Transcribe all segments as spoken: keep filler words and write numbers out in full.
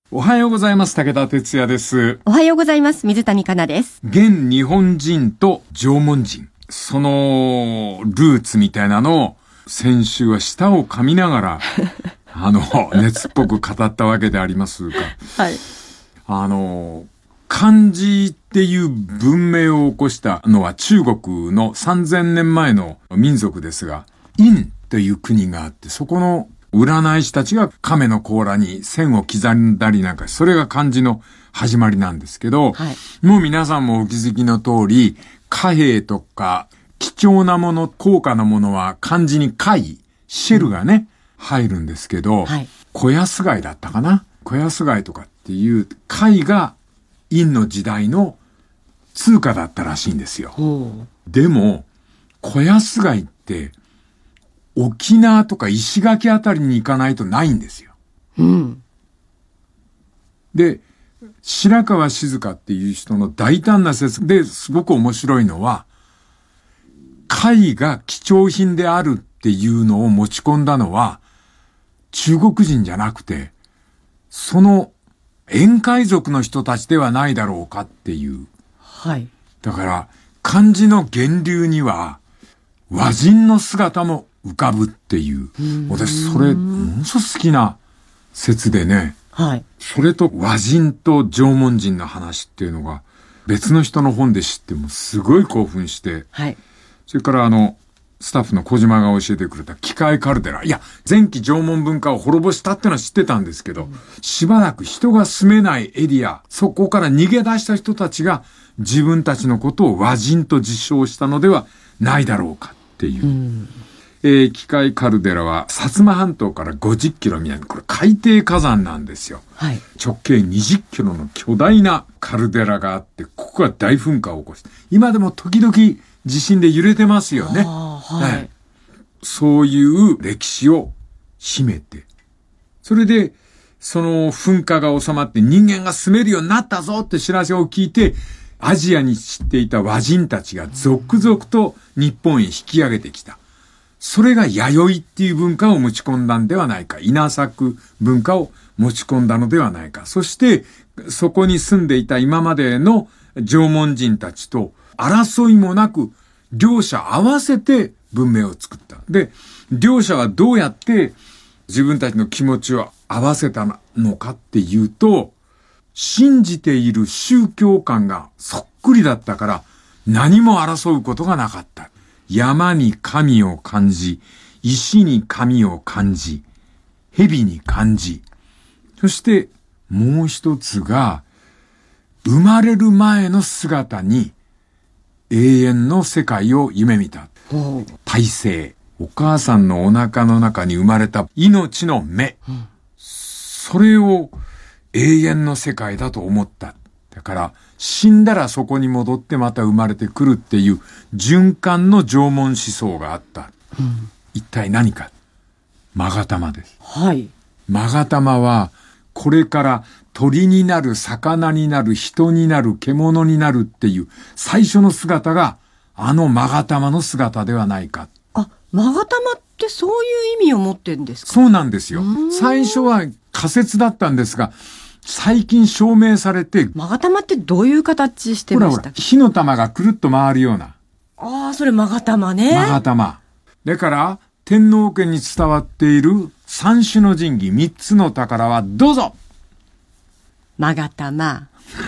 おはようございます。武田哲也です。 おはようございます。水谷香奈です。 現日本人と縄文人、そのルーツみたいなのを先週は舌を噛みながらあの熱っぽく語ったわけでありますが、 はい。 あの漢字っていう文明を起こしたのは中国のさんぜんねんまえの民族ですが、殷という国があって、そこの占い師たちが亀の甲羅に線を刻んだりなんか、それが漢字の始まりなんですけど、 はい、 もう皆さんもお気づきの通り、貨幣とか貴重なもの、高価なものは漢字に貝、シェルがね、うん、入るんですけど、はい、小安貝だったかな、小安貝とかっていう貝が殷の時代の通貨だったらしいんですよ。でも、小安貝って沖縄とか石垣あたりに行かないとないんですよ。 うん。 で、白川静香っていう人の大胆な説ですごく面白いのは、貝が貴重品であるっていうのを持ち込んだのは中国人じゃなくて、その沿海族の人たちではないだろうかっていう。 はい。 だから漢字の源流には和人の姿も浮かぶっていう。私それものすごく好きな説でね。 はい。 それと和人と縄文人の話っていうのが別の人の本で知ってもすごい興奮して。 はい。 それからあのスタッフの小島が教えてくれた機械カルデラ。いや、前期縄文文化を滅ぼしたってのは知ってたんですけど、うん、しばらく人が住めないエリア、そこから逃げ出した人たちが自分たちのことを和人と自称したのではないだろうかっていう。うんえー、機械カルデラは薩摩半島からごじゅっキロ南、これ海底火山なんですよ。 はい、 直径にじゅっキロの巨大なカルデラがあって、ここが大噴火を起こして、今でも時々地震で揺れてますよね。 はいはい、 そういう歴史を秘めて、それでその噴火が収まって人間が住めるようになったぞって知らせを聞いて、アジアに知っていた和人たちが続々と日本へ引き上げてきた。それが弥生っていう文化を持ち込んだんではないか。稲作文化を持ち込んだのではないか。そしてそこに住んでいた今までの縄文人たちと争いもなく両者合わせて文明を作った。で、両者はどうやって自分たちの気持ちを合わせたのかっていうと、信じている宗教観がそっくりだったから何も争うことがなかった。山に神を感じ、石に神を感じ、蛇に感じ、そしてもう一つが、生まれる前の姿に永遠の世界を夢見た。胎生。お母さんのお腹の中に生まれた命の芽。うん、それを永遠の世界だと思った。だから死んだらそこに戻ってまた生まれてくるっていう循環の縄文思想があった。うん、一体何か。勾玉です。 はい。 勾玉はこれから鳥になる、魚になる、人になる、獣になるっていう最初の姿があの勾玉の姿ではないか。 あ、勾玉ってそういう意味を持ってるんですか？ そうなんですよ。最初は仮説だったんですが、最近証明されて。 勾玉ってどういう形してましたっけ？ ほらほら、火の玉がくるっと回るような。 ああ、それ勾玉ね。 勾玉。だから天皇家に伝わっている三種の神器、三つの宝はどうぞ。 勾玉。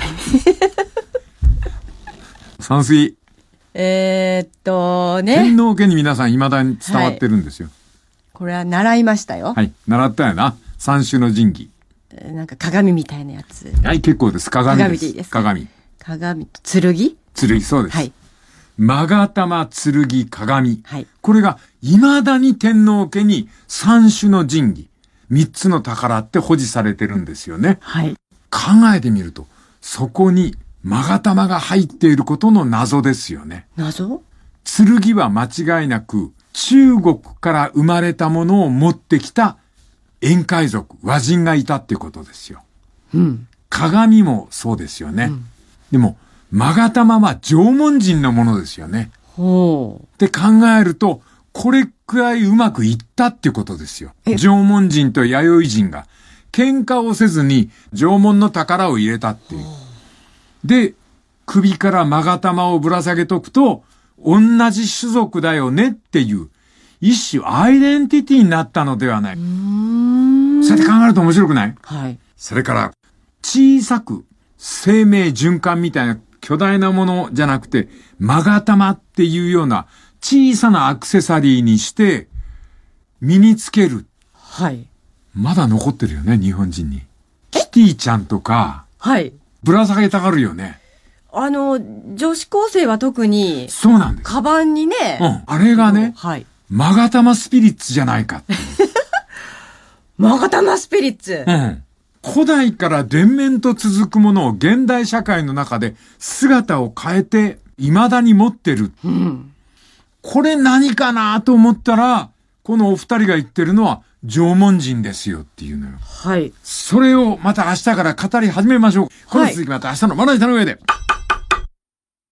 山水。 えー、っとね。 天皇家に皆さん未だに伝わってるんですよ。はい、 これは習いましたよ。 はい、習ったよな。三種の神器。 なんか鏡みたいなやつ。 はい、結構です。鏡です。 鏡でいいですか？ 鏡。 鏡と剣？ 剣、そうです。 はい。 勾玉、剣、鏡。 はい。 これが未だに天皇家に三種の神器、三つの宝って保持されてるんですよね。 はい。 考えてみると、そこに勾玉が入っていることの謎ですよね。 謎？ 剣は間違いなく中国から生まれたものを持ってきた沿海族、和人がいたっていうことですよ。 うん。 鏡もそうですよね。うん、でも、勾玉は縄文人のものですよね。 ほう。 って考えると、これくらいうまくいったっていうことですよ。縄文人と弥生人が喧嘩をせずに縄文の宝を入れたっていう。で、首から勾玉をぶら下げとくと、同じ種族だよねっていう、一種アイデンティティになったのではない。うーん、そうやって考えると面白くない？ はい。 それから、小さく生命循環みたいな巨大なものじゃなくて、勾玉っていうような小さなアクセサリーにして身につける。 はい。 まだ残ってるよね、日本人に。キティちゃんとか、 はい。 ぶら下げたがるよね。 あの、女子高生は特に、 そうなんです。 カバンにね。 うん。あれがね、 はい。 勾玉スピリッツじゃないかって。 勾玉スピリッツ。 うん。古代から連綿と続くものを現代社会の中で姿を変えて未だに持ってる。うん。これ何かなと思ったら、このお二人が言ってるのは縄文人ですよっていうのよ。 はい。 それをまた明日から語り始めましょう。この続きまた明日のまな板の上で。